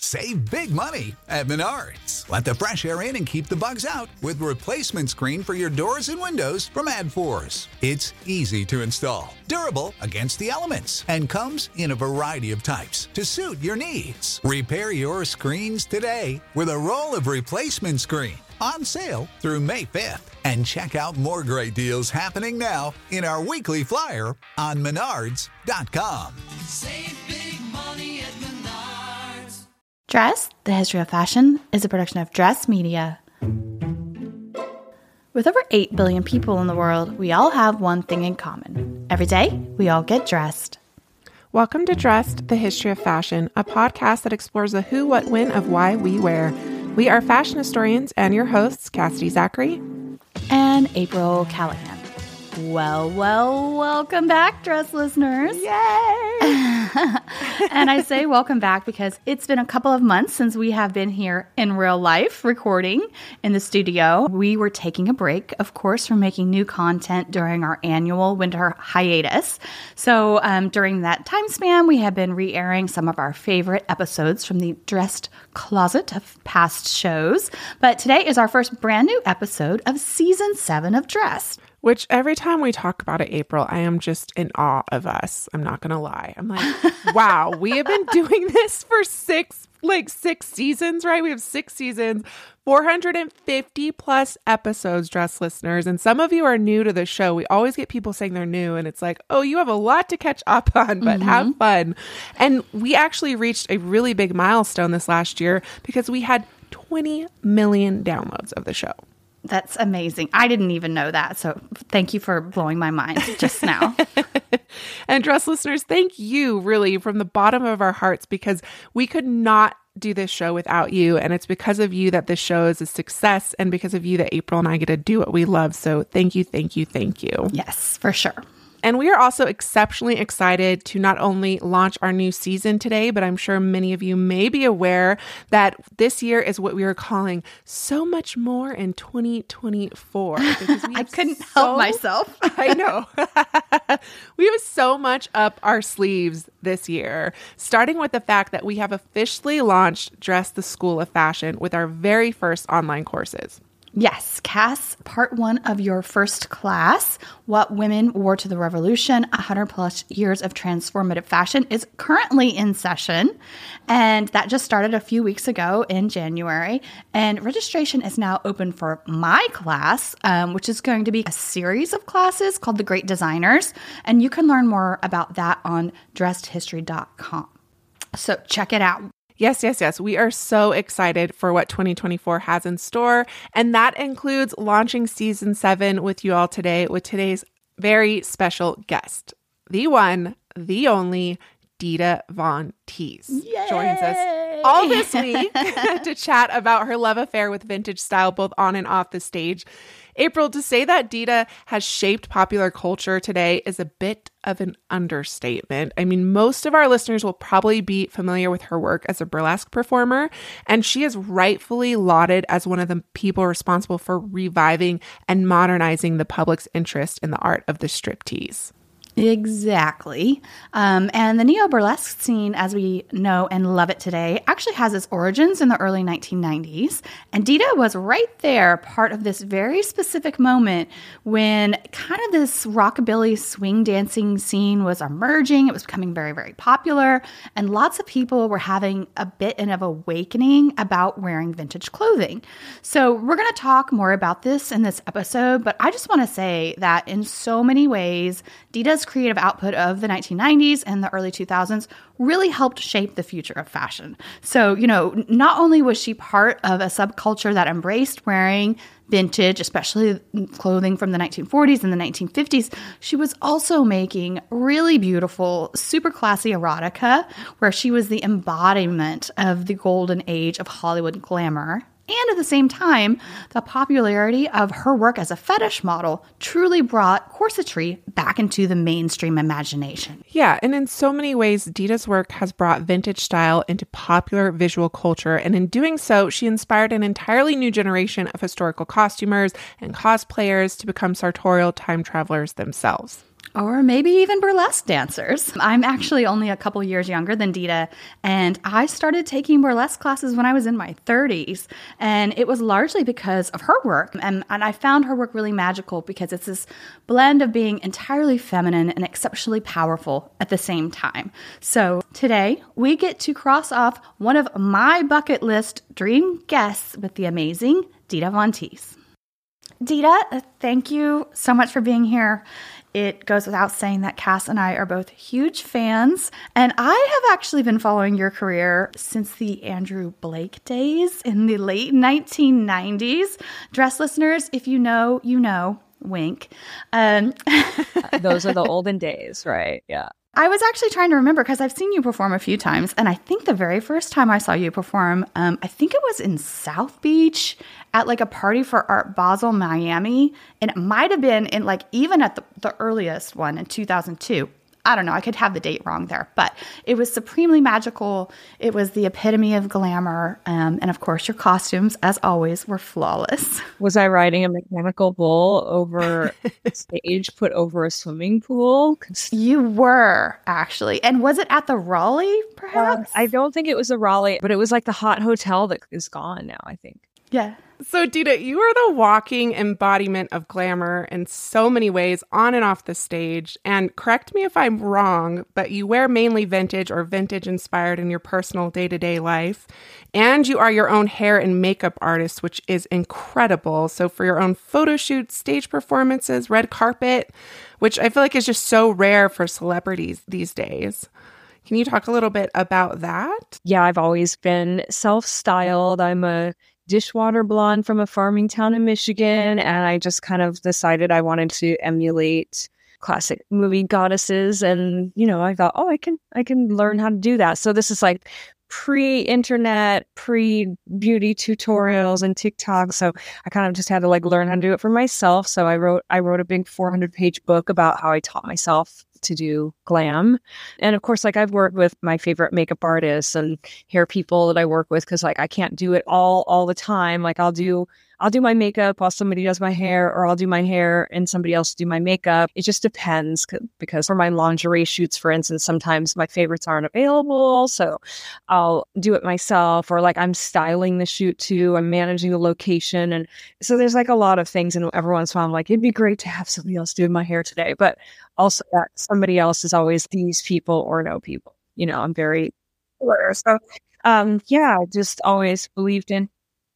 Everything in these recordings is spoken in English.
Save big money at Menards. Let the fresh air in and keep the bugs out with replacement screen for your doors and windows from AdForce. It's easy to install, durable against the elements, and comes in a variety of types to suit your needs. Repair your screens today with a roll of replacement screen on sale through May 5th. And check out more great deals happening now in our weekly flyer on Menards.com. Save big money at Menards. Dress, the History of Fashion, is a production of Dress Media. With over 8 billion people in the world, we all have one thing in common. Every day, we all get dressed. Welcome to Dressed, the History of Fashion, a podcast that explores the who, what, when of why we wear. We are fashion historians and your hosts, Cassidy Zachary and April Callahan. Well, welcome back, Dress listeners. Yay! And I say welcome back because it's been a couple of months since we have been here in real life recording in the studio. We were taking a break, of course, from making new content during our annual winter hiatus. So during that time span, we have been re-airing some of our favorite episodes from the Dressed closet of past shows. But today is our first brand new episode of Season 7 of Dressed. Which every time we talk about it, April, I am just in awe of us. I'm not going to lie. I'm like, wow, we have been doing this for six seasons, right? We have 6 seasons, 450 plus episodes, Dress listeners. And some of you are new to the show. We always get people saying they're new and it's like, oh, you have a lot to catch up on, but have fun. And we actually reached a really big milestone this last year because we had 20 million downloads of the show. That's amazing. I didn't even know that. So thank you for blowing my mind just now. And Dress listeners, thank you really from the bottom of our hearts because we could not do this show without you. And it's because of you that this show is a success and because of you that April and I get to do what we love. So thank you, thank you, thank you. Yes, for sure. And we are also exceptionally excited to not only launch our new season today, but I'm sure many of you may be aware that this year is what we are calling So Much More in 2024. I couldn't help myself. I know. We have so much up our sleeves this year, starting with the fact that we have officially launched Dress the School of Fashion with our very first online courses. Yes, Cass, part 1 of your first class, What Women Wore to the Revolution, 100 plus years of transformative fashion, is currently in session. And that just started a few weeks ago in January. And registration is now open for my class, which is going to be a series of classes called The Great Designers. And you can learn more about that on dressedhistory.com. So check it out. Yes. We are so excited for what 2024 has in store. And that includes launching season 7 with you all today with today's very special guest, the one, the only Dita Von Teese. Joins us all this week to chat about her love affair with vintage style, both on and off the stage. April, to say that Dita has shaped popular culture today is a bit of an understatement. I mean, most of our listeners will probably be familiar with her work as a burlesque performer, and she is rightfully lauded as one of the people responsible for reviving and modernizing the public's interest in the art of the striptease. Exactly. And the neo-burlesque scene, as we know and love it today, actually has its origins in the early 1990s. And Dita was right there, part of this very specific moment when kind of this rockabilly swing dancing scene was emerging. It was becoming very, very popular. And lots of people were having a bit of awakening about wearing vintage clothing. So we're going to talk more about this in this episode. But I just want to say that in so many ways, Dita's creative output of the 1990s and the early 2000s really helped shape the future of fashion. So, not only was she part of a subculture that embraced wearing vintage, especially clothing from the 1940s and the 1950s, she was also making really beautiful, super classy erotica, where she was the embodiment of the golden age of Hollywood glamour. And at the same time, the popularity of her work as a fetish model truly brought corsetry back into the mainstream imagination. Yeah, and in so many ways, Dita's work has brought vintage style into popular visual culture. And in doing so, she inspired an entirely new generation of historical costumers and cosplayers to become sartorial time travelers themselves. Or maybe even burlesque dancers. I'm actually only a couple years younger than Dita, and I started taking burlesque classes when I was in my 30s. And it was largely because of her work. And I found her work really magical because it's this blend of being entirely feminine and exceptionally powerful at the same time. So today, we get to cross off one of my bucket list dream guests with the amazing Dita Von Teese. Dita, thank you so much for being here. It goes without saying that Cass and I are both huge fans, and I have actually been following your career since the Andrew Blake days in the late 1990s. Dress listeners, if you know, you know, wink. Those are the olden days, right? Yeah. I was actually trying to remember because I've seen you perform a few times, and I think the very first time I saw you perform, I think it was in South Beach at like a party for Art Basel, Miami, and it might have been in like even at the earliest one in 2002. I don't know, I could have the date wrong there, but it was supremely magical. It was the epitome of glamour, and of course, your costumes, as always, were flawless. Was I riding a mechanical bull over a stage put over a swimming pool? 'Cause You were, actually. And was it at the Raleigh, perhaps? I don't think it was a Raleigh, but it was like the hot hotel that is gone now, I think. Yeah. So, Dita, you are the walking embodiment of glamour in so many ways on and off the stage. And correct me if I'm wrong, but you wear mainly vintage or vintage inspired in your personal day-to-day life. And you are your own hair and makeup artist, which is incredible. So for your own photo shoots, stage performances, red carpet, which I feel like is just so rare for celebrities these days. Can you talk a little bit about that? Yeah, I've always been self-styled. I'm a dishwater blonde from a farming town in Michigan, and I just kind of decided I wanted to emulate classic movie goddesses, and I thought, oh, I can learn how to do that. So this is like pre-internet, pre-beauty tutorials and TikTok. So I kind of just had to like learn how to do it for myself. So I wrote a big 400-page book about how I taught myself to do glam. And of course, like I've worked with my favorite makeup artists and hair people that I work with, because like I can't do it all the time. Like I'll do my makeup while somebody does my hair, or I'll do my hair and somebody else do my makeup. It just depends, because for my lingerie shoots, for instance, sometimes my favorites aren't available. So I'll do it myself, or like I'm styling the shoot too. I'm managing the location. And so there's like a lot of things. And every once in a while I'm like, it'd be great to have somebody else doing my hair today. But also that somebody else is always these people or no people. I'm very aware. So I just always believed in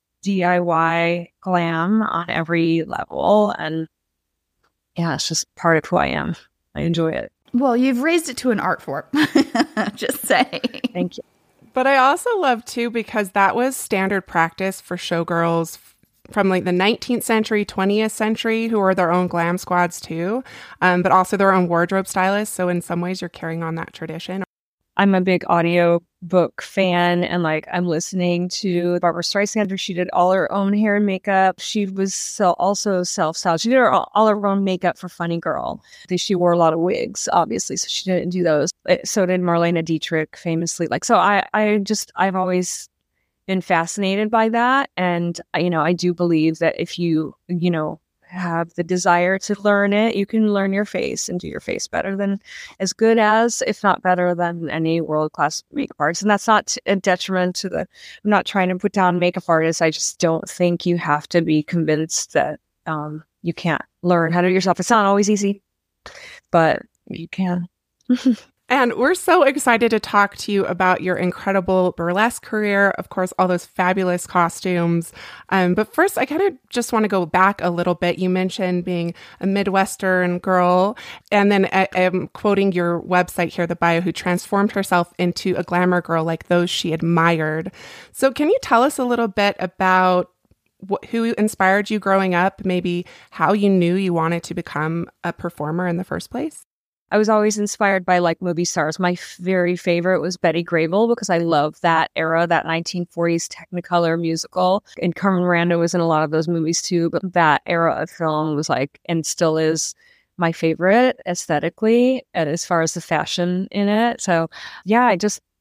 DIY glam on every level. And yeah, it's just part of who I am. I enjoy it. Well, you've raised it to an art form. Just say. Thank you. But I also love too, because that was standard practice for showgirls from like the 19th century, 20th century, who were their own glam squads too, but also their own wardrobe stylists. So in some ways you're carrying on that tradition. I'm a big audio book fan, and like I'm listening to Barbara Streisand. She did all her own hair and makeup. She was also self-styled. She did all her own makeup for Funny Girl. She wore a lot of wigs, obviously, so she didn't do those. So did Marlene Dietrich, famously. So I've always been fascinated by that, and I do believe that if you have the desire to learn it, you can learn your face and do your face better than, as good as, if not better than, any world-class makeup artist. And that's not a detriment to I'm not trying to put down makeup artists. I just don't think you have to be convinced that you can't learn how to do it yourself. It's not always easy, but you can. And we're so excited to talk to you about your incredible burlesque career, of course, all those fabulous costumes. But first, I kind of just want to go back a little bit. You mentioned being a Midwestern girl, and then I'm quoting your website here, the bio, who transformed herself into a glamour girl like those she admired. So can you tell us a little bit about who inspired you growing up, maybe how you knew you wanted to become a performer in the first place? I was always inspired by like movie stars. My very favorite was Betty Grable, because I love that era, that 1940s Technicolor musical. And Carmen Miranda was in a lot of those movies too. But that era of film was like, and still is, my favorite aesthetically, and as far as the fashion in it. So yeah, I just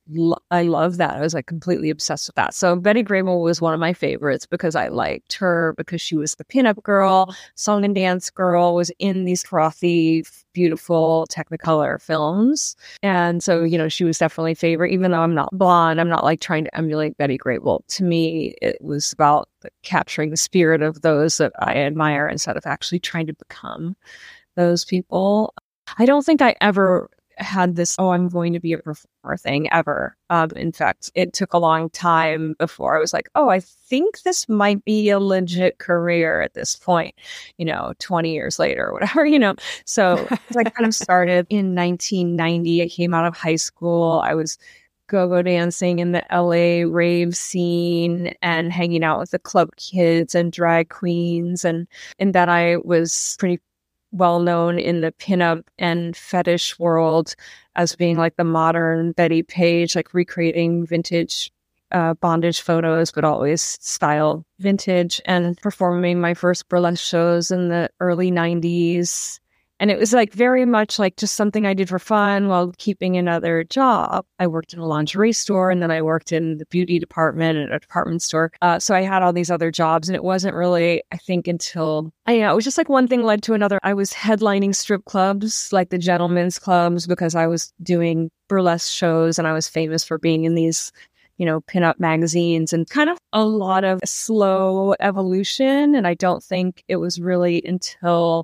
I love that. I was like completely obsessed with that. So Betty Grable was one of my favorites because I liked her because she was the pinup girl, song and dance girl, was in these frothy, beautiful Technicolor films. And so, she was definitely a favorite, even though I'm not blonde. I'm not like trying to emulate Betty Grable. To me, it was about capturing the spirit of those that I admire instead of actually trying to become those people. I don't think I ever had this, I'm going to be a performer thing ever. In fact, it took a long time before I was like, I think this might be a legit career at this point, 20 years later or whatever, So I kind of started in 1990. I came out of high school. I was go-go dancing in the LA rave scene and hanging out with the club kids and drag queens. And that I was pretty well known in the pinup and fetish world as being like the modern Betty Page, like recreating vintage bondage photos, but always style vintage, and performing my first burlesque shows in the early 90s. And it was like very much like just something I did for fun while keeping another job. I worked in a lingerie store, and then I worked in the beauty department at a department store. So I had all these other jobs, and it wasn't really, I think, until, it was just like one thing led to another. I was headlining strip clubs, like the gentlemen's clubs, because I was doing burlesque shows and I was famous for being in these pinup magazines, and kind of a lot of slow evolution. And I don't think it was really until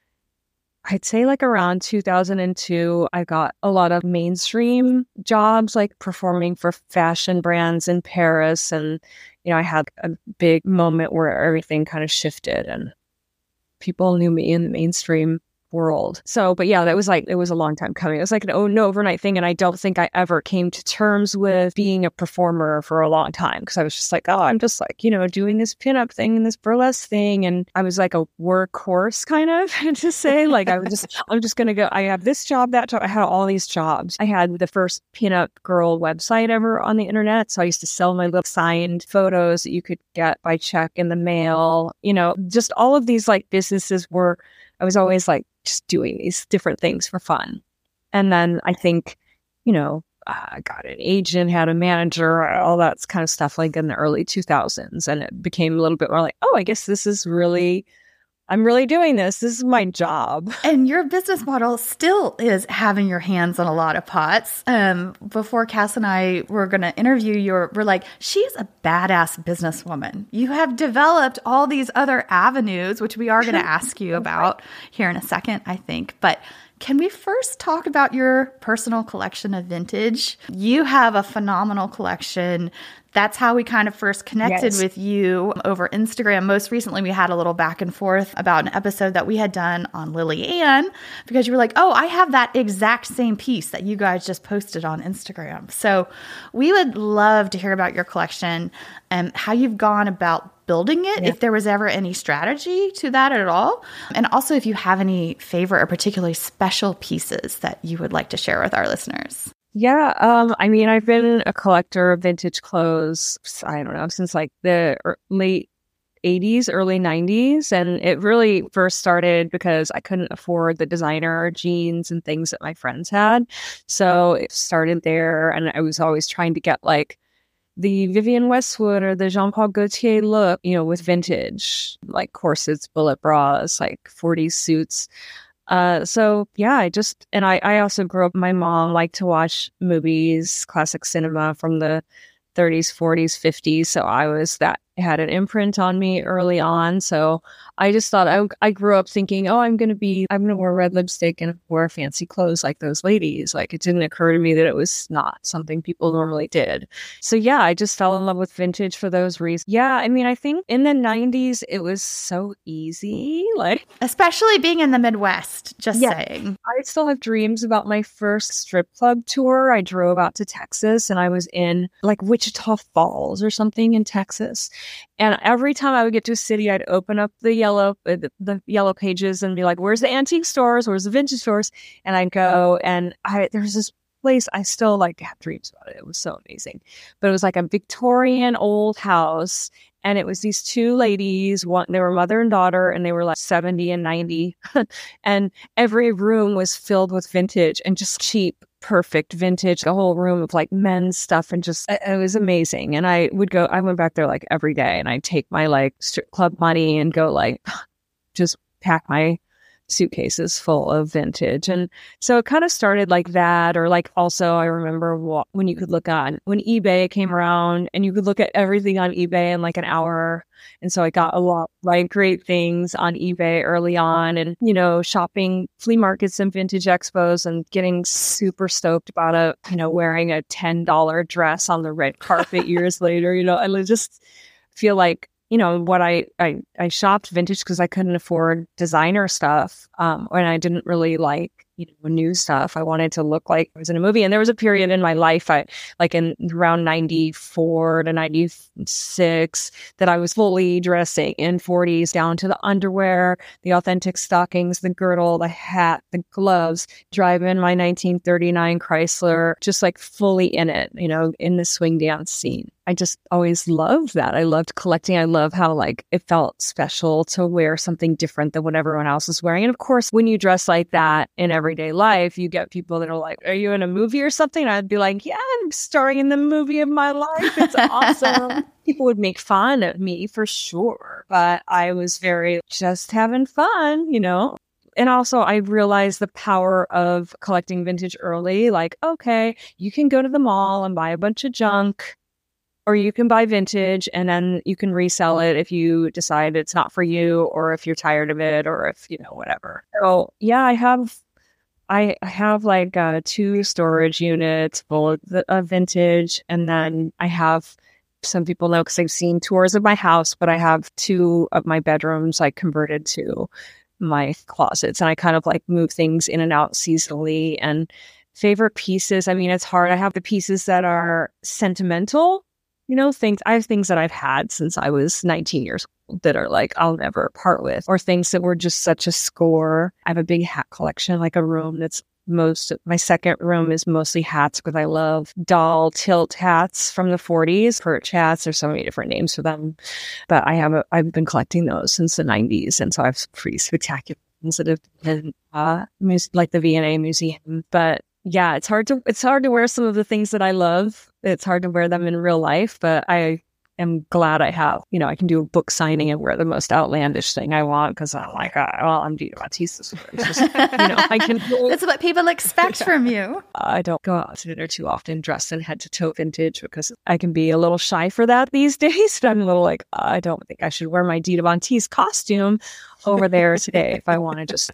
I'd say like around 2002, I got a lot of mainstream jobs, like performing for fashion brands in Paris. And, I had a big moment where everything kind of shifted and people knew me in the mainstream world. So, but yeah, that was like, it was a long time coming. It was like an overnight thing. And I don't think I ever came to terms with being a performer for a long time, because I was just like, I'm just like, doing this pinup thing and this burlesque thing. And I was like a workhorse kind of to say, like, I'm just going to go, I have this job, that job. I had all these jobs. I had the first pinup girl website ever on the internet. So I used to sell my little signed photos that you could get by check in the mail. Just all of these like businesses I was always like just doing these different things for fun. And then I think, I got an agent, had a manager, all that kind of stuff like in the early 2000s. And it became a little bit more like, I guess I'm really doing this. This is my job. And your business model still is having your hands on a lot of pots. Before Cass and I were going to interview you, we're like, she's a badass businesswoman. You have developed all these other avenues, which we are going to ask you about here in a second, I think. But can we first talk about your personal collection of vintage? You have a phenomenal collection. That's how we kind of first connected with you over Instagram. Most recently, we had a little back and forth about an episode that we had done on Lily Ann, because you were like, I have that exact same piece that you guys just posted on Instagram. So we would love to hear about your collection and how you've gone about building it, if there was ever any strategy to that at all. And also if you have any favorite or particularly special pieces that you would like to share with our listeners. Yeah. I've been a collector of vintage clothes, I don't know, since like the late 80s, early 90s. And it really first started because I couldn't afford the designer jeans and things that my friends had. So it started there. And I was always trying to get like the Vivienne Westwood or the Jean-Paul Gaultier look, with vintage, like corsets, bullet bras, like 40s suits. I also grew up, my mom liked to watch movies, classic cinema from the 30s, 40s, 50s. So it had an imprint on me early on. So I just thought I grew up thinking, I'm going to wear red lipstick and wear fancy clothes like those ladies. Like, it didn't occur to me that it was not something people normally did. So yeah, I just fell in love with vintage for those reasons. Yeah. I think in the 90s, it was so easy. Like, especially being in the Midwest, saying. I still have dreams about my first strip club tour. I drove out to Texas and I was in like Wichita Falls or something in Texas. And every time I would get to a city, I'd open up the yellow pages and be like, where's the antique stores? Where's the vintage stores? And I'd go, and there's this place I still like have dreams about it. It was so amazing. But it was like a Victorian old house. And it was these two ladies, they were mother and daughter, and they were like 70 and 90. And every room was filled with vintage and just cheap perfect vintage, a whole room of like men's stuff, and just it was amazing. And I went back there like every day, and I'd take my like strip club money and go like just pack my suitcases full of vintage. And so it kind of started like that. Or like also I remember when you could look on when eBay came around, and you could look at everything on eBay in like an hour. And so I got a lot like great things on eBay early on, and shopping flea markets and vintage expos, and getting super stoked about wearing a $10 dress on the red carpet years later. I just feel like what I shopped vintage because I couldn't afford designer stuff. And I didn't really like, new stuff. I wanted to look like I was in a movie. And there was a period in my life, in around 94 to 96, that I was fully dressing in 40s down to the underwear, the authentic stockings, the girdle, the hat, the gloves, driving my 1939 Chrysler, just like fully in it, in the swing dance scene. I just always loved that. I loved collecting. I love how like it felt special to wear something different than what everyone else was wearing. And of course, when you dress like that in everyday life, you get people that are like, "Are you in a movie or something?" And I'd be like, "Yeah, I'm starring in the movie of my life. It's awesome." People would make fun of me for sure, but I was very just having fun, And also I realized the power of collecting vintage early. Like, okay, you can go to the mall and buy a bunch of junk, or you can buy vintage and then you can resell it if you decide it's not for you, or if you're tired of it, or if, whatever. So yeah, I have like 2 storage units full of vintage. And then I have, some people know because they've seen tours of my house, but I have 2 of my bedrooms like converted to my closets. And I kind of like move things in and out seasonally. And favorite pieces, I mean, it's hard. I have the pieces that are sentimental. I have things that I've had since I was 19 years old that are like, I'll never part with, or things that were just such a score. I have a big hat collection, like a room that's my second room is mostly hats, because I love doll tilt hats from the 40s, perch hats. There's so many different names for them, but I've been collecting those since the 90s. And so I have some pretty spectacular ones that have been, like the V&A Museum, but yeah, it's hard to wear some of the things that I love. It's hard to wear them in real life, but I am glad I have, I can do a book signing and wear the most outlandish thing I want, because I'm like, I'm Dita Von Teese. I can. That's what people expect from you. I don't go out to dinner too often dressed in head to toe vintage, because I can be a little shy for that these days. But I'm a little like, I don't think I should wear my Dita Von Teese costume over there today if I want to just,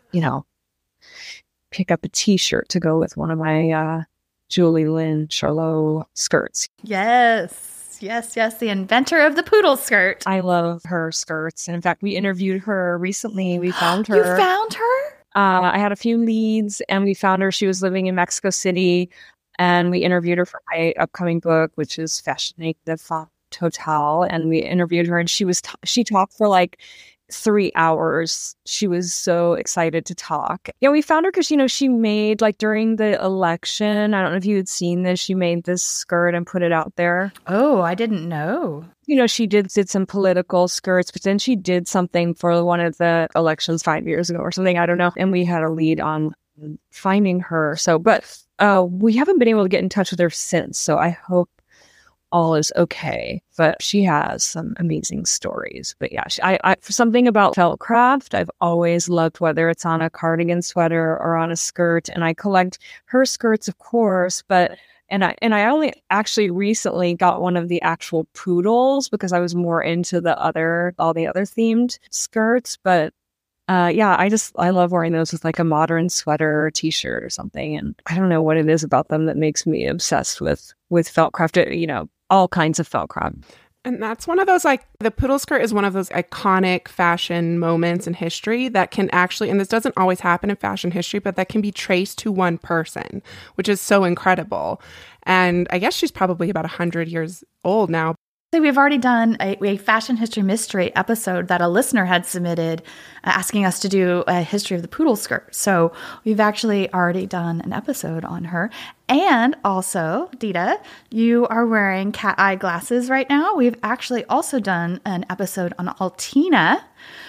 pick up a t-shirt to go with one of my Julie Lynn Charlot skirts. Yes, the inventor of the poodle skirt. I love her skirts. And in fact, we interviewed her recently. We found her. You found her? I had a few leads, and we found her. She was living in Mexico City, and we interviewed her for my upcoming book, which is Fashion de Femme Total. And we interviewed her, and she talked for like 3 hours. She was so excited to talk. Yeah, we found her because, she made, like, during the election, I don't know if you had seen this, she made this skirt and put it out there. Oh, I didn't know. She did some political skirts, but then she did something for one of the elections 5 years ago or something. I don't know. And we had a lead on finding her. So, but we haven't been able to get in touch with her since. So I hope all is okay, but she has some amazing stories. But yeah, I something about felt craft I've always loved, whether it's on a cardigan sweater or on a skirt. And I collect her skirts, of course, but and I only actually recently got one of the actual poodles because I was more into all the other themed skirts. But yeah, I love wearing those with like a modern sweater or t-shirt or something. And I don't know what it is about them that makes me obsessed with felt craft, all kinds of felt craft. And that's one of those, like, the poodle skirt is one of those iconic fashion moments in history that can actually, and this doesn't always happen in fashion history, but that can be traced to one person, which is so incredible. And I guess she's probably about 100 years old now. So we've already done a fashion history mystery episode that a listener had submitted asking us to do a history of the poodle skirt. So we've actually already done an episode on her. And also, Dita, you are wearing cat eye glasses right now. We've actually also done an episode on Altina,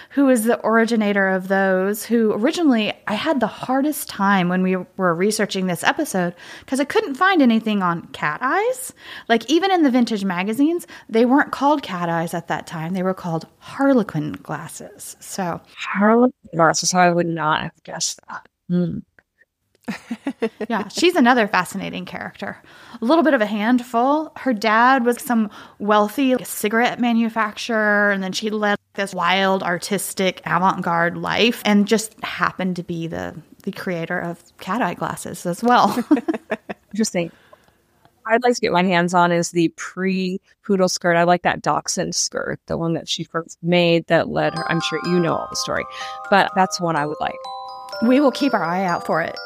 who is the originator of those, who originally I had the hardest time when we were researching this episode because I couldn't find anything on cat eyes. Like even in the vintage magazines, they weren't called cat eyes at that time. They were called Harlequin glasses. So Harlequin glasses, I would not have guessed that. Yeah, she's another fascinating character. A little bit of a handful. Her dad was some wealthy cigarette manufacturer, and then she led this wild, artistic, avant-garde life and just happened to be the creator of cat eye glasses as well. Interesting. I'd like to get my hands on is the pre-poodle skirt. I like that dachshund skirt, the one that she first made that led her. I'm sure you know all the story, but that's one I would like. We will keep our eye out for it.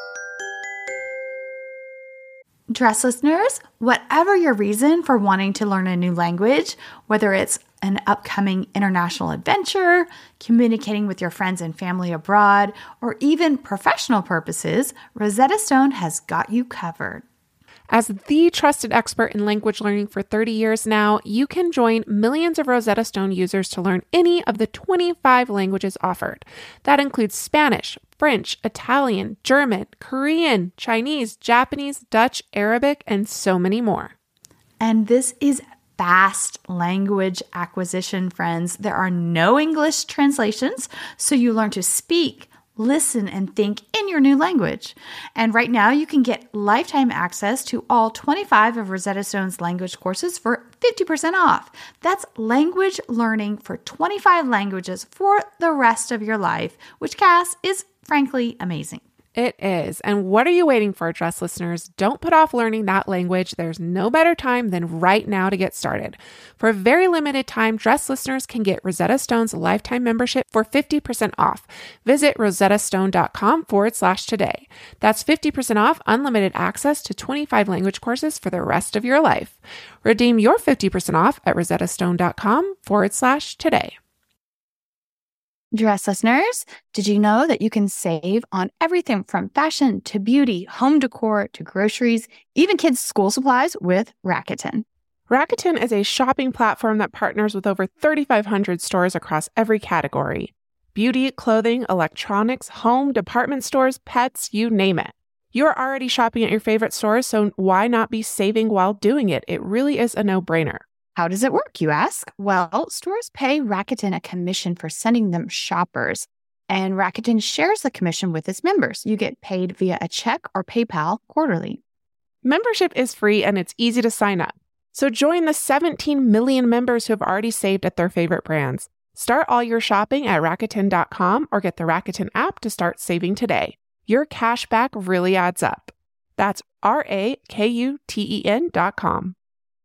Dress listeners, whatever your reason for wanting to learn a new language, whether it's an upcoming international adventure, communicating with your friends and family abroad, or even professional purposes, Rosetta Stone has got you covered. As the trusted expert in language learning for 30 years now, you can join millions of Rosetta Stone users to learn any of the 25 languages offered. That includes Spanish, French, Italian, German, Korean, Chinese, Japanese, Dutch, Arabic, and so many more. And this is fast language acquisition, friends. There are no English translations, so you learn to speak, listen, and think in your new language. And right now you can get lifetime access to all 25 of Rosetta Stone's language courses for 50% off. That's language learning for 25 languages for the rest of your life, which, Cass, is frankly amazing. It is. And what are you waiting for, Dress listeners? Don't put off learning that language. There's no better time than right now to get started. For a very limited time, Dress listeners can get Rosetta Stone's lifetime membership for 50% off. Visit rosettastone.com/today. That's 50% off unlimited access to 25 language courses for the rest of your life. Redeem your 50% off at rosettastone.com/today. Dress listeners, did you know that you can save on everything from fashion to beauty, home decor to groceries, even kids' school supplies with Rakuten? Rakuten is a shopping platform that partners with over 3,500 stores across every category. Beauty, clothing, electronics, home, department stores, pets, you name it. You're already shopping at your favorite stores, so why not be saving while doing it? It really is a no-brainer. How does it work, you ask? Well, stores pay Rakuten a commission for sending them shoppers, and Rakuten shares the commission with its members. You get paid via a check or PayPal quarterly. Membership is free and it's easy to sign up. So join the 17 million members who have already saved at their favorite brands. Start all your shopping at Rakuten.com or get the Rakuten app to start saving today. Your cash back really adds up. That's Rakuten.com.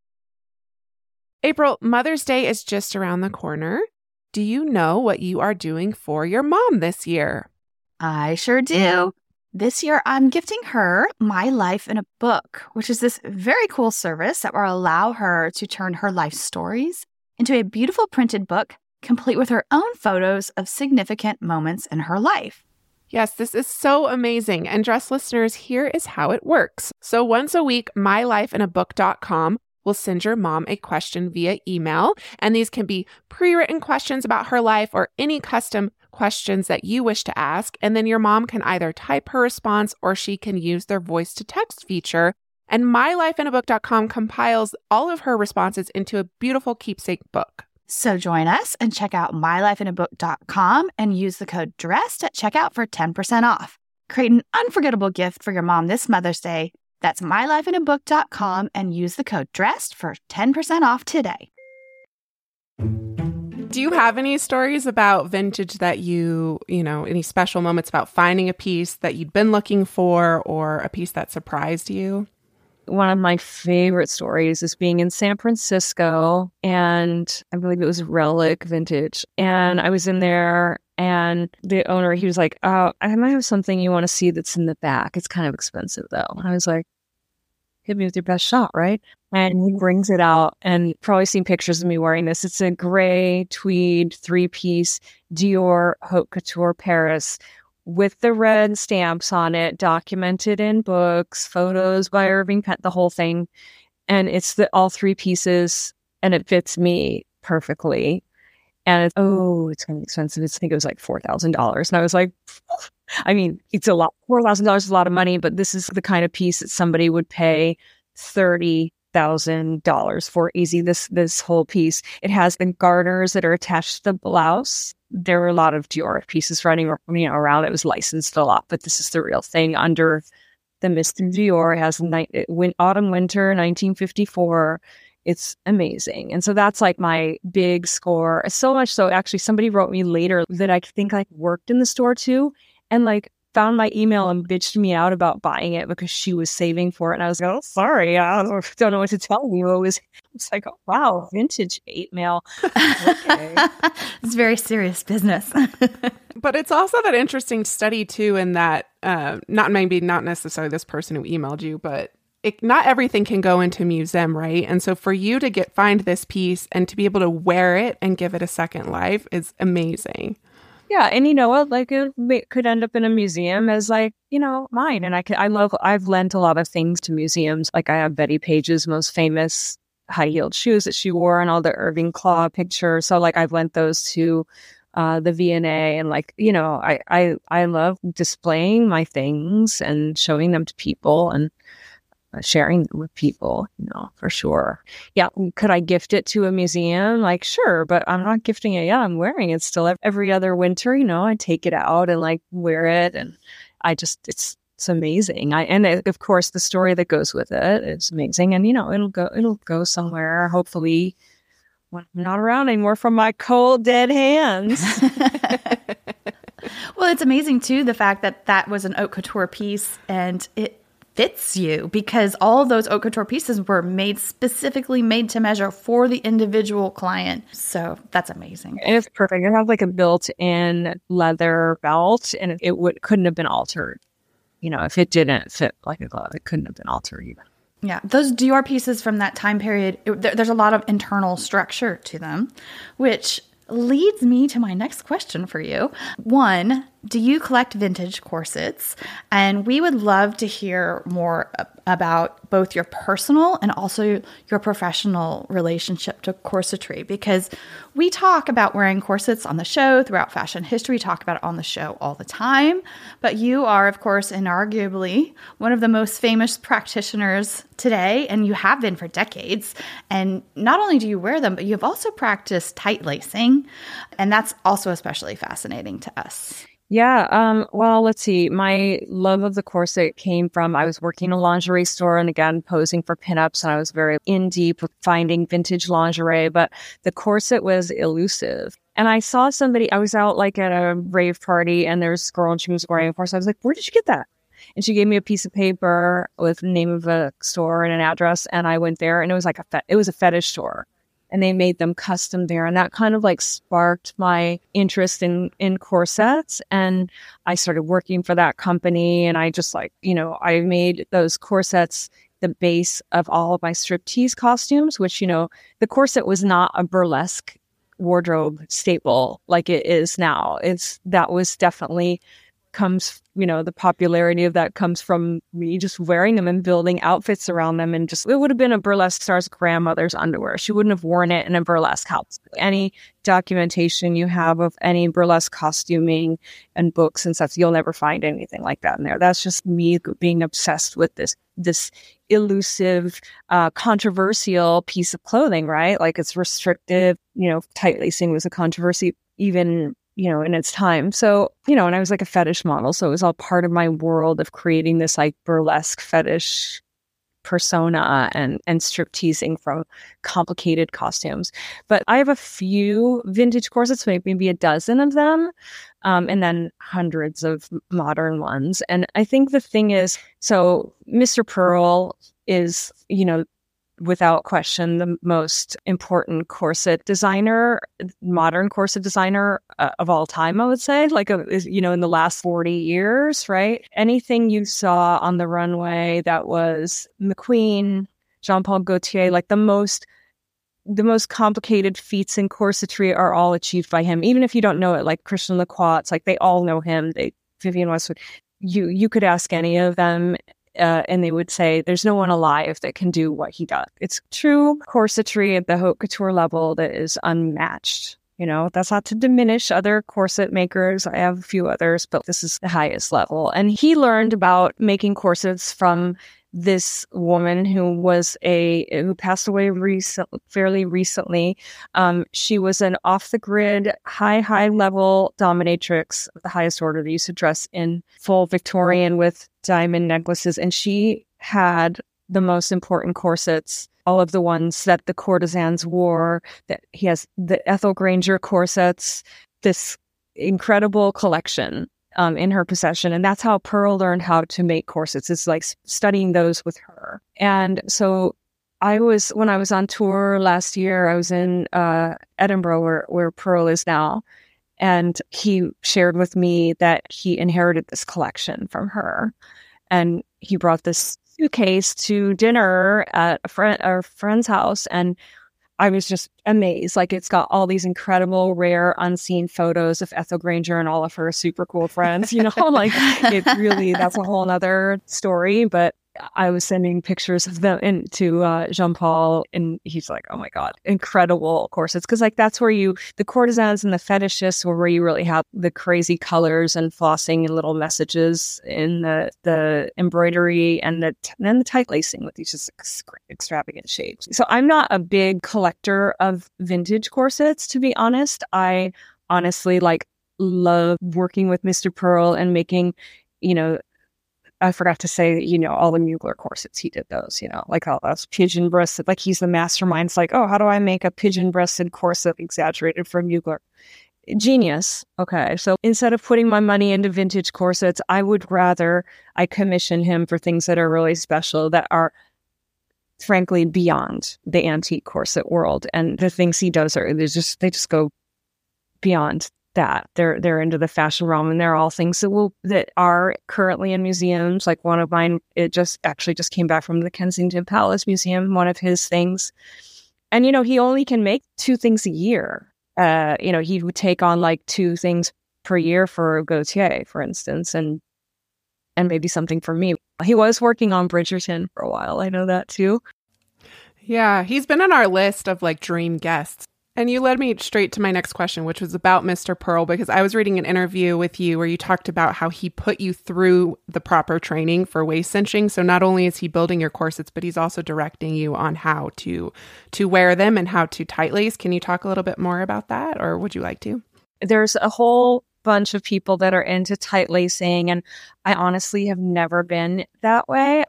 April, Mother's Day is just around the corner. Do you know what you are doing for your mom this year? I sure do. This year, I'm gifting her My Life in a Book, which is this very cool service that will allow her to turn her life stories into a beautiful printed book, complete with her own photos of significant moments in her life. Yes, this is so amazing. And Dress listeners, here is how it works. So once a week, mylifeinabook.com will send your mom a question via email. And these can be pre-written questions about her life or any custom questions that you wish to ask. And then your mom can either type her response or she can use their voice to text feature. And mylifeinabook.com compiles all of her responses into a beautiful keepsake book. So join us and check out mylifeinabook.com and use the code DRESSED at checkout for 10% off. Create an unforgettable gift for your mom this Mother's Day. That's mylifeinabook.com and use the code DRESSED for 10% off today. Do you have any stories about vintage that any special moments about finding a piece that you'd been looking for or a piece that surprised you? One of my favorite stories is being in San Francisco, and I believe it was Relic Vintage. And I was in there, and the owner, he was like, "Oh, I might have something you want to see that's in the back. It's kind of expensive, though." And I was like, "Hit me with your best shot, right?" And he brings it out, and you've probably seen pictures of me wearing this. It's a gray tweed 3-piece Dior Haute Couture Paris with the red stamps on it, documented in books, photos by Irving Penn, the whole thing. And it's all 3 pieces, and it fits me perfectly. And it's going to be expensive. I think it was like $4,000. And I was like, I mean, it's a lot. $4,000 is a lot of money, but this is the kind of piece that somebody would pay $30,000 for easy. This whole piece. It has the garters that are attached to the blouse. There were a lot of Dior pieces running around. It was licensed a lot, but this is the real thing under the Mr. Dior. It has autumn winter 1954. It's amazing. And so that's like my big score. So much so, actually, somebody wrote me later that I think like worked in the store too, and like found my email and bitched me out about buying it because she was saving for it. And I was like, oh, sorry, I don't know what to tell you. It's like, oh, wow, vintage 8 mail. Okay. It's very serious business. But it's also that interesting study too, in that not necessarily this person who emailed you, but not everything can go into a museum, right? And so for you to find this piece and to be able to wear it and give it a second life is amazing. Yeah, and you know what? Like it could end up in a museum as like, you know, mine. And I've lent a lot of things to museums. Like I have Betty Page's most famous high-heeled shoes that she wore and all the Irving Klaw pictures. So like I've lent those to the V&A, and like, you know, I love displaying my things and showing them to people and sharing them with people, you know, for sure. Yeah. Could I gift it to a museum? Like, sure, but I'm not gifting it. Yeah, I'm wearing it still every other winter. You know, I take it out and like wear it, and it's amazing. Of course, the story that goes with it is amazing, and you know, it'll go somewhere. Hopefully, when I'm not around anymore, from my cold dead hands. Well, it's amazing too, the fact that was an haute couture piece, and it fits you, because all of those haute couture pieces were specifically made to measure for the individual client. So that's amazing. And it's perfect. It has like a built-in leather belt, and couldn't have been altered. You know, if it didn't fit like a glove, it couldn't have been altered even. Yeah, those Dior pieces from that time period, there's a lot of internal structure to them, which leads me to my next question for you. One, do you collect vintage corsets? And we would love to hear more about both your personal and also your professional relationship to corsetry, because we talk about wearing corsets on the show throughout fashion history. We talk about it on the show all the time. But you are, of course, inarguably one of the most famous practitioners today, and you have been for decades. And not only do you wear them, but you've also practiced tight lacing. And that's also especially fascinating to us. Yeah. Well, let's see. My love of the corset came from, I was working in a lingerie store and again, posing for pinups. And I was very in deep with finding vintage lingerie, but the corset was elusive. And I saw somebody, I was out like at a rave party and there's a girl and she was wearing a corset. I was like, where did you get that? And she gave me a piece of paper with the name of a store and an address. And I went there, and it was like it was a fetish store. And they made them custom there. And that kind of like sparked my interest in corsets. And I started working for that company. And I just like, you know, I made those corsets the base of all of my striptease costumes, which, you know, the corset was not a burlesque wardrobe staple like it is now. That was definitely comes, you know, the popularity of that comes from me just wearing them and building outfits around them. And just, it would have been a burlesque star's grandmother's underwear. She wouldn't have worn it in a burlesque house. Any documentation you have of any burlesque costuming and books and stuff, you'll never find anything like that in there. That's just me being obsessed with this elusive, controversial piece of clothing, right? Like it's restrictive, you know, tight lacing was a controversy even, you know, in its time. So, you know, and I was like a fetish model. So it was all part of my world of creating this like burlesque fetish persona and strip teasing from complicated costumes. But I have a few vintage corsets, maybe a dozen of them, and then hundreds of modern ones. And I think the thing is, so Mr. Pearl is, you know, without question, the most important corset designer, modern corset designer of all time, I would say, like, you know, in the last 40 years, right? Anything you saw on the runway that was McQueen, Jean-Paul Gaultier, like the most complicated feats in corsetry are all achieved by him. Even if you don't know it, like Christian Lacroix, it's like they all know him. Vivienne Westwood, you could ask any of them, and they would say, there's no one alive that can do what he does. It's true corsetry at the haute couture level that is unmatched That's not to diminish other corset makers. I have a few others, but this is the highest level. And he learned about making corsets from this woman who passed away fairly recently. She was an off-the-grid, high level dominatrix of the highest order. They used to dress in full Victorian with diamond necklaces, and she had the most important corsets, all of the ones that the courtesans wore. That he has the Ethel Granger corsets, this incredible collection in her possession. And that's how Pearl learned how to make corsets. It's like studying those with her. And so when I was on tour last year, I was in Edinburgh where Pearl is now. And he shared with me that he inherited this collection from her. And he brought this suitcase to dinner at a friend's house. And I was just amazed. Like, it's got all these incredible, rare, unseen photos of Ethel Granger and all of her super cool friends, like it really, that's a whole nother story. But I was sending pictures of them to Jean-Paul, and he's like, oh my God, incredible corsets. Because that's where the courtesans and the fetishists were where you really have the crazy colors and flossing and little messages in the embroidery and then the tight lacing with these just extravagant shapes. So I'm not a big collector of vintage corsets, to be honest. I honestly love working with Mr. Pearl and making, I forgot to say, all the Mugler corsets, he did those, like all those pigeon-breasted, like he's the mastermind. It's like, oh, how do I make a pigeon-breasted corset exaggerated from Mugler? Genius. Okay, so instead of putting my money into vintage corsets, I would rather I commission him for things that are really special, that are frankly beyond the antique corset world. And the things he does they just go beyond that. They're into the fashion realm, and they're all things that are currently in museums. Like one of mine, it just came back from the Kensington Palace Museum, one of his things. And he only can make 2 things a year. He would take on 2 things per year for Gautier, for instance, and maybe something for me. He was working on Bridgerton for a while. I know that too. Yeah, he's been on our list of dream guests. And you led me straight to my next question, which was about Mr. Pearl, because I was reading an interview with you where you talked about how he put you through the proper training for waist cinching. So not only is he building your corsets, but he's also directing you on how to wear them and how to tight lace. Can you talk a little bit more about that, or would you like to? There's a whole bunch of people that are into tight lacing, and I honestly have never been that way.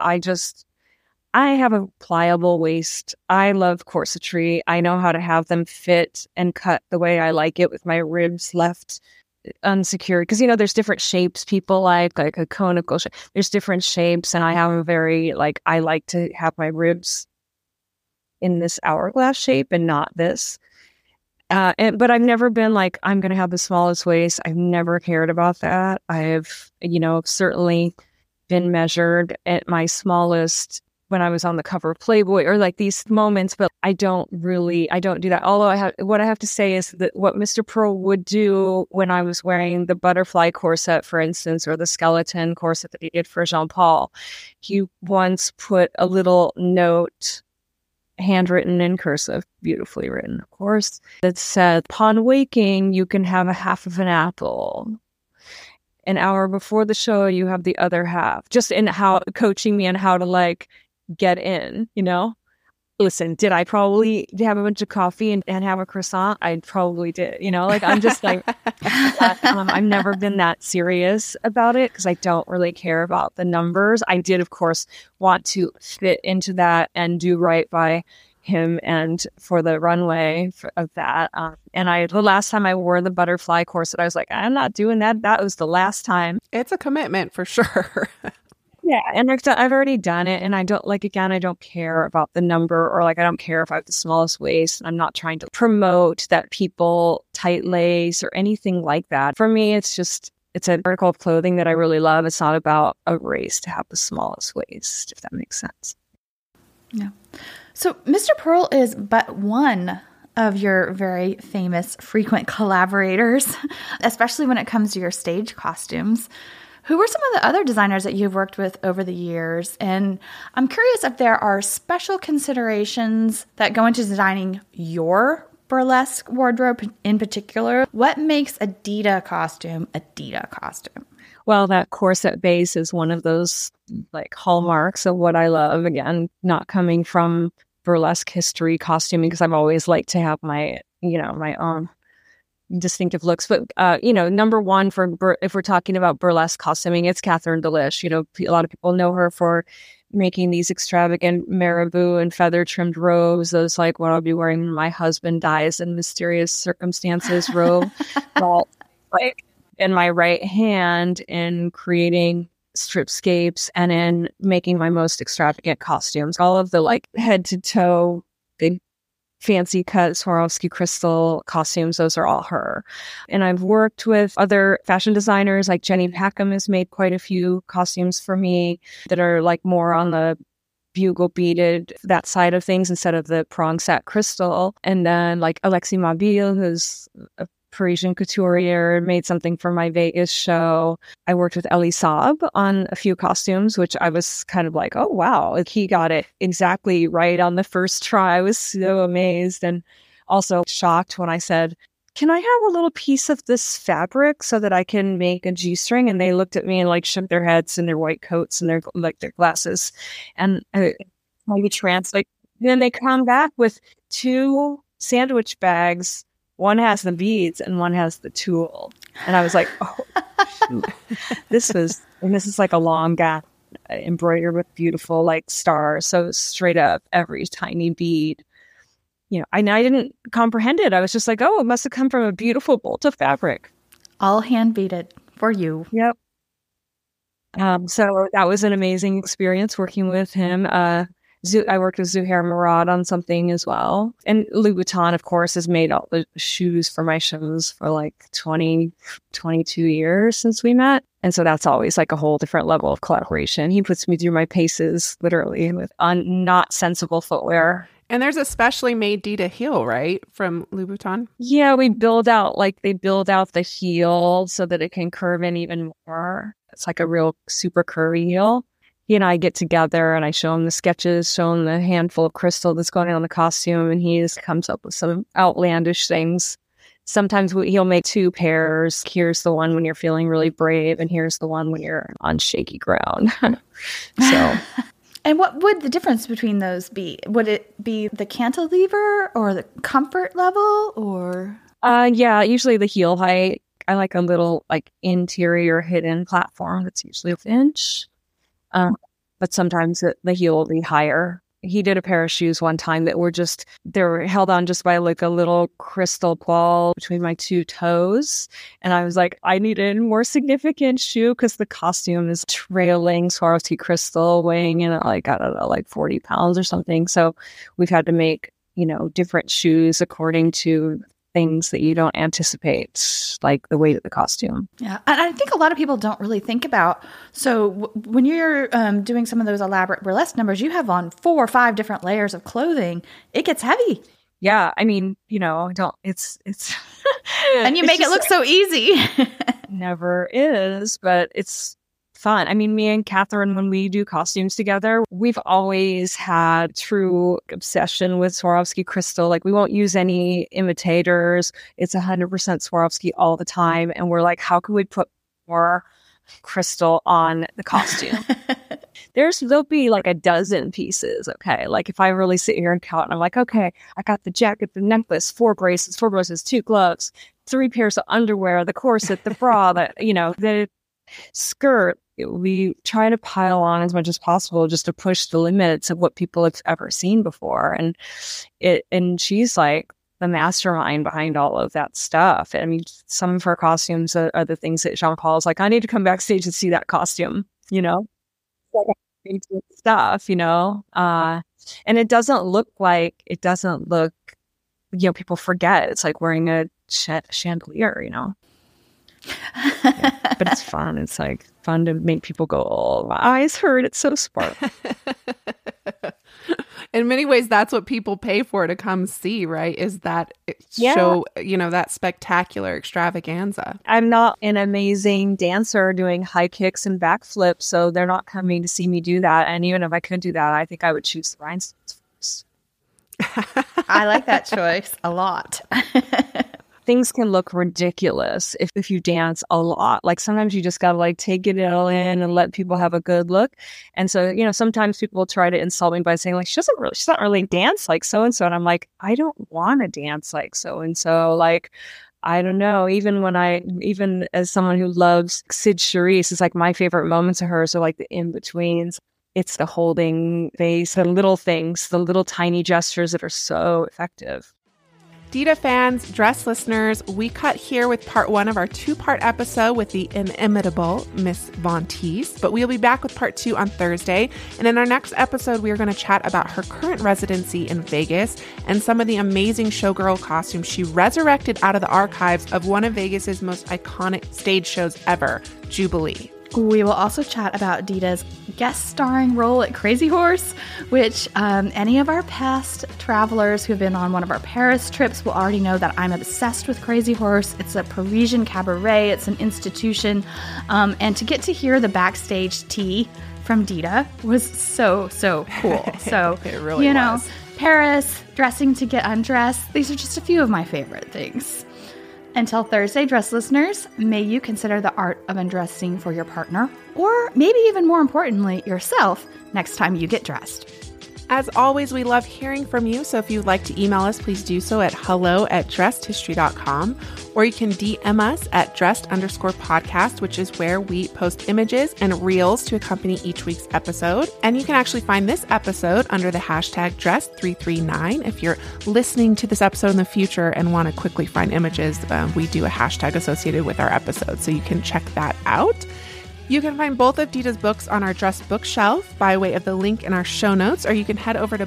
I have a pliable waist. I love corsetry. I know how to have them fit and cut the way I like it, with my ribs left unsecured. Because, there's different shapes people like a conical shape. There's different shapes, and I have a very, I like to have my ribs in this hourglass shape and not this. But I've never been I'm going to have the smallest waist. I've never cared about that. I have, certainly been measured at my smallest when I was on the cover of Playboy, or these moments, but I don't do that. Although what I have to say is that what Mr. Pearl would do when I was wearing the butterfly corset, for instance, or the skeleton corset that he did for Jean-Paul, he once put a little note, handwritten in cursive, beautifully written, of course, that said, upon waking, you can have a half of an apple. An hour before the show, you have the other half. Just in how coaching me on how to get in, Listen, did I probably have a bunch of coffee and have a croissant? I probably did, I'm just I've never been that serious about it because I don't really care about the numbers. I did, of course, want to fit into that and do right by him and for the runway of that. And the last time I wore the butterfly corset, I was like, I'm not doing that. That was the last time. It's a commitment for sure. Yeah, and I've already done it, and I don't I don't care about the number, or I don't care if I have the smallest waist. I'm not trying to promote that people tight lace or anything like that. For me, it's an article of clothing that I really love. It's not about a race to have the smallest waist, if that makes sense. Yeah. So Mr. Pearl is but one of your very famous frequent collaborators, especially when it comes to your stage costumes. Who are some of the other designers that you've worked with over the years? And I'm curious if there are special considerations that go into designing your burlesque wardrobe in particular. What makes a Dita costume a Dita costume? Well, that corset base is one of those like hallmarks of what I love. Again, not coming from burlesque history costuming, because I've always liked to have my, my own distinctive looks. But, number one if we're talking about burlesque costuming, it's Catherine D'Lish. A lot of people know her for making these extravagant marabou and feather trimmed robes. Those like what I'll be wearing when my husband dies in mysterious circumstances robe. Well, like in my right hand in creating stripscapes and in making my most extravagant costumes. All of the like head to toe, big fancy cut Swarovski crystal costumes, those are all her. And I've worked with other fashion designers, like Jenny Packham has made quite a few costumes for me that are like more on the bugle beaded, that side of things instead of the prong set crystal. And then like Alexis Mabille, who's a Parisian couturier, made something for my Vegas show. I worked with Elie Saab on a few costumes, which I was kind of like, oh, wow, he got it exactly right on the first try. I was so amazed and also shocked when I said, can I have a little piece of this fabric so that I can make a G-string? And they looked at me and like shook their heads in their white coats and their glasses. And I translate. Then they come back with 2 sandwich bags. One has the beads and one has the tulle. And I was like, oh, shoot. This is like a long gown embroidered with beautiful like stars. So straight up every tiny bead. I didn't comprehend it. I was just like, oh, it must have come from a beautiful bolt of fabric. All hand beaded for you. Yep. So that was an amazing experience working with him. I worked with Zuhair Murad on something as well. And Louboutin, of course, has made all the shoes for my shows for like 20, 22 years since we met. And so that's always like a whole different level of collaboration. He puts me through my paces, literally, with not sensible footwear. And there's a specially made Dita heel, right, from Louboutin? Yeah, they build out the heel so that it can curve in even more. It's like a real super curvy heel. He and I get together and I show him the sketches, show him the handful of crystal that's going on the costume, and he just comes up with some outlandish things. Sometimes he'll make 2 pairs. Here's the one when you're feeling really brave, and here's the one when you're on shaky ground. So, and what would the difference between those be? Would it be the cantilever or the comfort level, or? Yeah, usually the heel height. I like a little like interior hidden platform that's usually an inch. But sometimes the heel will be higher. He did a pair of shoes one time that they were held on just by like a little crystal ball between my 2 toes. And I was like, I need a more significant shoe because the costume is trailing Swarovski crystal, weighing in at like, I don't know, like 40 pounds or something. So we've had to make, different shoes according to things that you don't anticipate, like the weight of the costume. Yeah. And I think a lot of people don't really think about, so when you're doing some of those elaborate burlesque numbers, you have on 4 or 5 different layers of clothing. It gets heavy. Yeah. I mean, it's and you make it look so easy. Never is, but it's fun. I mean, me and Catherine, when we do costumes together, we've always had true obsession with Swarovski crystal. Like, we won't use any imitators. It's 100% Swarovski all the time. And we're like, how can we put more crystal on the costume? There'll be like a dozen pieces. Okay. Like if I really sit here and count and I'm like, okay, I got the jacket, the necklace, 4 bracelets, 2 gloves, 3 pairs of underwear, the corset, the bra, the skirt. We try to pile on as much as possible just to push the limits of what people have ever seen before. And she's like the mastermind behind all of that stuff. I mean, some of her costumes are the things that Jean Paul's like, I need to come backstage and see that costume, stuff, and it doesn't look, people forget it's like wearing a chandelier, Yeah, but it's fun. It's like fun to make people go, oh, my eyes hurt. It's so sparkly. In many ways, that's what people pay for to come see, right? Is that show, that spectacular extravaganza. I'm not an amazing dancer doing high kicks and backflips, so they're not coming to see me do that. And even if I could do that, I think I would choose the rhinestones first. I like that choice a lot. Things can look ridiculous if you dance a lot. Like sometimes you just got to like take it all in and let people have a good look. And so, sometimes people try to insult me by saying like, she's not really dance like so-and-so. And I'm like, I don't want to dance like so-and-so. Like, I don't know. Even as someone who loves Sid Charisse, it's like my favorite moments of hers are like the in-betweens. It's the holding face, the little things, the little tiny gestures that are so effective. Dita fans, Dress listeners, we cut here with part 1 of our 2-part episode with the inimitable Miss Von Teese, but we'll be back with part 2 on Thursday. And in our next episode, we are going to chat about her current residency in Vegas and some of the amazing showgirl costumes she resurrected out of the archives of one of Vegas's most iconic stage shows ever, Jubilee. We will also chat about Dita's guest starring role at Crazy Horse, which any of our past travelers who have been on one of our Paris trips will already know that I'm obsessed with Crazy Horse. It's a Parisian cabaret. It's an institution. And to get to hear the backstage tea from Dita was so cool. So, it really was. Paris, dressing to get undressed. These are just a few of my favorite things. Until Thursday, Dress listeners, may you consider the art of undressing for your partner, or maybe even more importantly, yourself, next time you get dressed. As always, we love hearing from you, so if you'd like to email us, please do so at hello@dressedhistory.com, or you can DM us at dressed_podcast, which is where we post images and reels to accompany each week's episode. And you can actually find this episode under the hashtag dressed339. If you're listening to this episode in the future and want to quickly find images, we do a hashtag associated with our episode, so you can check that out. You can find both of Dita's books on our Dressed bookshelf by way of the link in our show notes, or you can head over to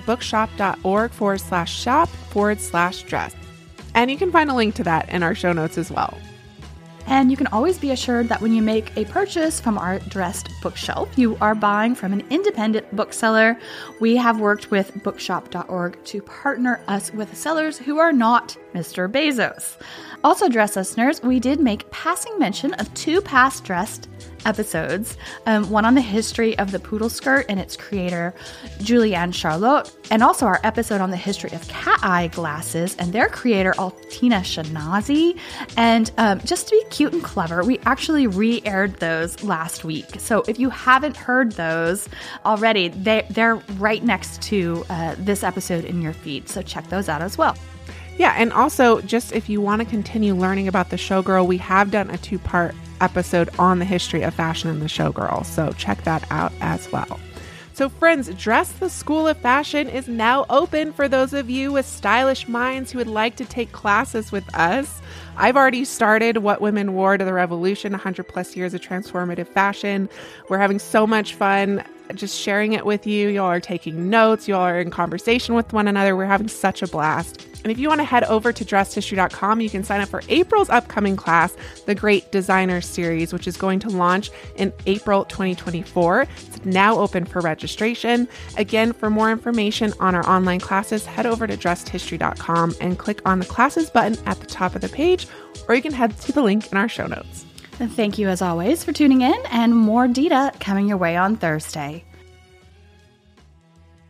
bookshop.org/shop/dress. And you can find a link to that in our show notes as well. And you can always be assured that when you make a purchase from our Dressed bookshelf, you are buying from an independent bookseller. We have worked with bookshop.org to partner us with sellers who are not Mr. Bezos. Also, Dress listeners, we did make passing mention of 2 past Dressed episodes, one on the history of the poodle skirt and its creator, Julianne Charlotte, and also our episode on the history of cat eye glasses and their creator, Altina Shanazi. And just to be cute and clever, we actually re-aired those last week. So if you haven't heard those already, they're right next to this episode in your feed. So check those out as well. Yeah, and also, just if you want to continue learning about the showgirl, we have done a 2-part episode on the history of fashion and the showgirl, so check that out as well. So friends, Dress the School of Fashion is now open for those of you with stylish minds who would like to take classes with us. I've already started What Women Wore to the Revolution, 100 plus years of transformative fashion. We're having so much fun just sharing it with you. Y'all are taking notes. Y'all are in conversation with one another. We're having such a blast. And if you want to head over to dressedhistory.com, you can sign up for April's upcoming class, the Great Designer Series, which is going to launch in April 2024. It's now open for registration. Again, for more information on our online classes, head over to dressedhistory.com and click on the classes button at the top of the page, or you can head to the link in our show notes. And thank you as always for tuning in, and more Dita coming your way on Thursday.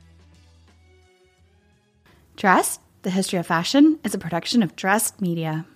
Dressed, the History of Fashion is a production of Dressed Media.